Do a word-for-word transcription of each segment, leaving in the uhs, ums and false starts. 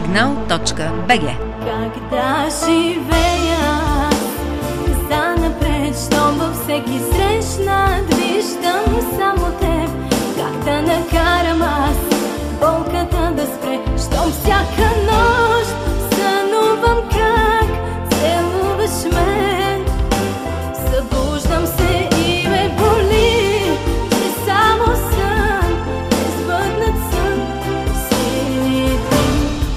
сигнал точка би джи. Как да живея занапред, щом във всеки срещнат виждам само теб. Как да накарам аз болката да спре, щом всяка нощ сънувам как целуваш мен. Събуждам се и ме боли, че само сън, несбъднат сън си ти.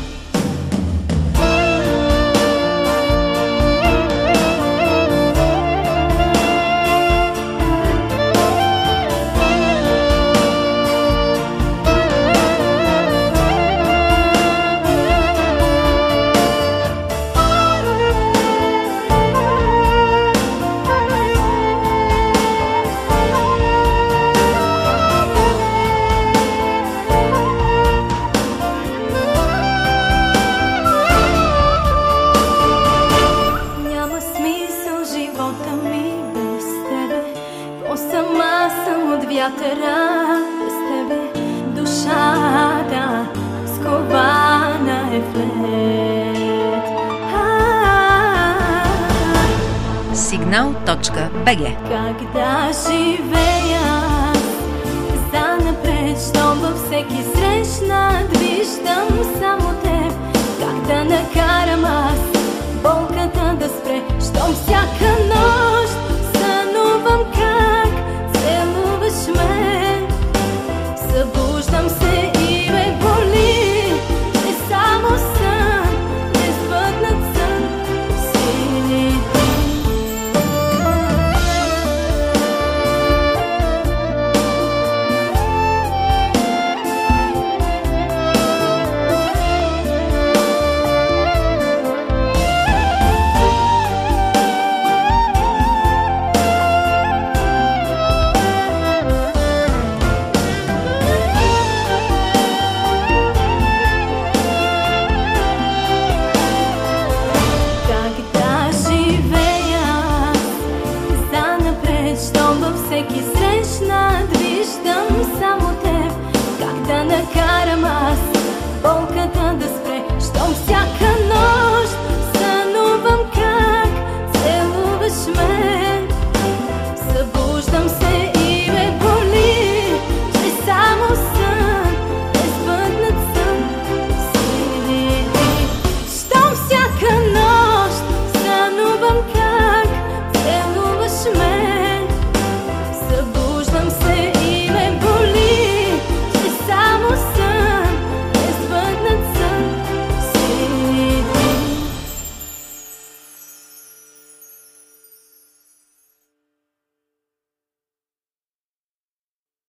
Сама съм от вятъра, без тебе душата скована е в лед. сигнал точка би джи. Как да живея занапред, щом във всеки срещнат виждам само теб. Как да накарам аз болката да спре, щом всяка нощ сънувам как целуваш мен. Събуждам се и ме боли, че само сън, несбъднат сън си ти. Всеки срещнат виждам само теб. Как да накарам аз болката да спре,